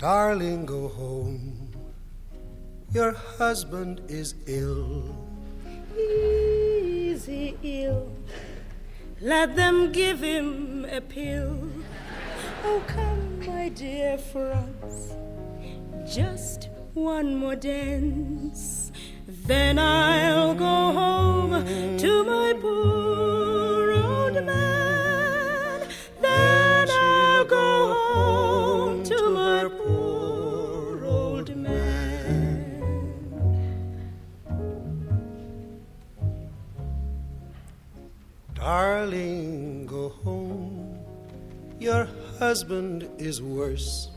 Darling, go home. Your husband is ill. Is he ill? Let them give him a pill. Oh, come, my dear Franz, just one more dance. Then I'll go home to my poor old man. Then I'll go home to my poor old man. Darling, go home. Your husband is worse.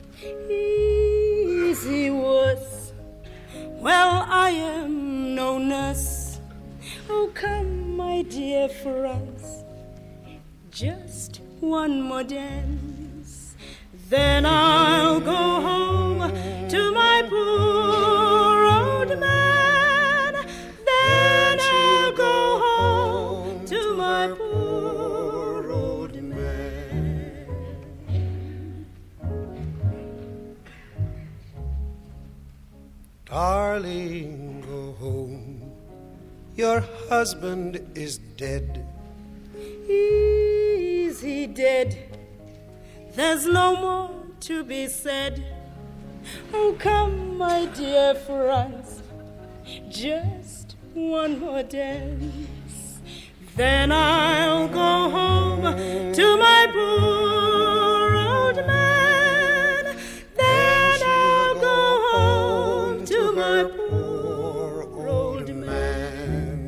Is he worse? Well, I am no nurse. Oh, come, my dear Franz, just one more dance. Then I'll go home to my poor old man. Then I'll go home to my poor old man. Darling, go home. Your husband is dead. Is he dead? There's no more to be said. Oh, come, my dear Franz, just one more dance. Then I'll go home to my poor old man. Then I'll go home to my poor old man.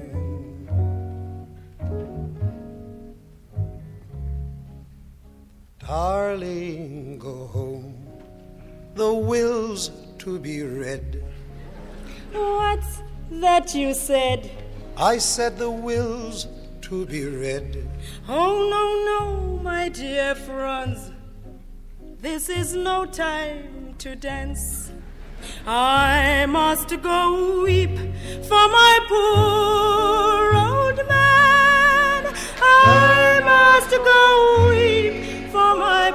Darling, go home. The will's to be read. What's that you said? I said the will's to be read. Oh, no, no, my dear Franz, this is no time to dance. I must go weep for my poor old man. I must go weep for my